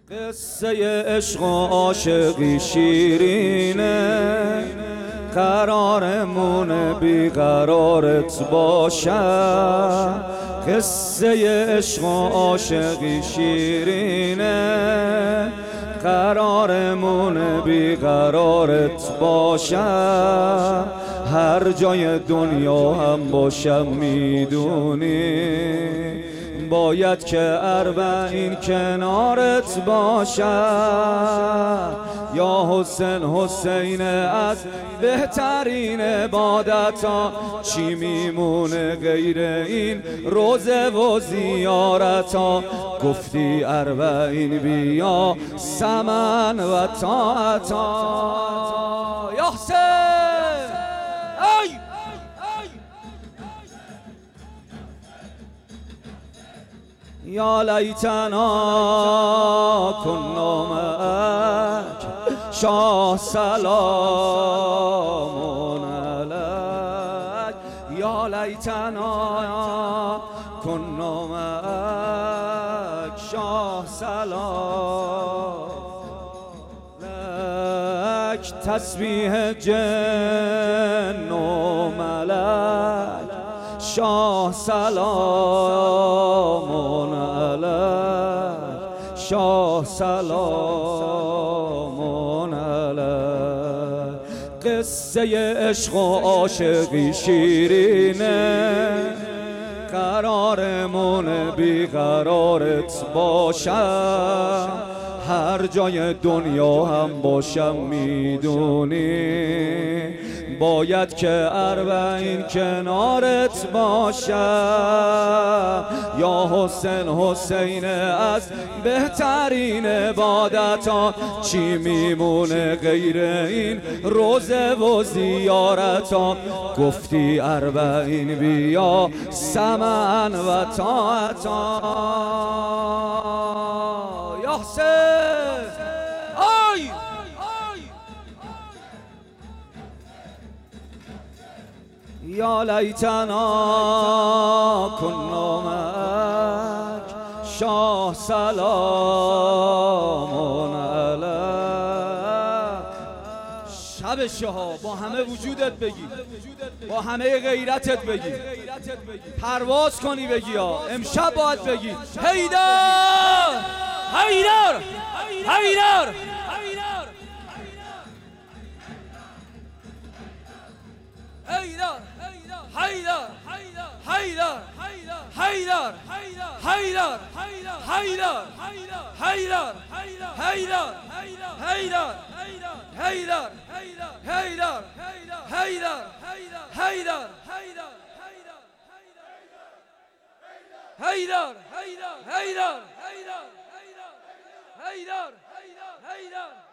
قصه عشق و عاشقی شیرینه، قرارمون بیقرارت باشم. قصه عشق و عاشقی شیرینه، قرارمون بیقرارت باشم. هر جای دنیا هم باشم میدونی، باید که اربعین کنارت باشم. یا حسین حسین از بهترین عبادتا، چی میمونه غیر این روزه و زیارتا؟ گفتی اربعین بیا سمن و طاعتا. یا حسین یا لیتنا کنا معک شاه سلام علیک. یا لیتنا کنا معک شاه سلام علیک. تسبیح جن و ملک شاه سلام علیک، شاه سلام علیک. قصه عشق و عاشقی شیرینه، قرارمون بیقرارت باشم. هر جای دنیا هم باشم میدونی، باید که اربعین کنارت باشم. یا حسین حسین از بهترین عبادتا، چی میمونه غیر این روزه و زیارتا؟ گفتی اربعین بیا سمن و طاعتا. یا حسین یا لیتنا کنا معک شاه سلام علیک. شب شها با همه وجودت بگی، با همه غیرتت بگی، پرواز کنی بگی. امشب باید بگی حیدر حیدر حیدر حیدر حیدر حیدر حیدر حیدر حیدر حیدر حیدر حیدر حیدر حیدر حیدر حیدر حیدر حیدر حیدر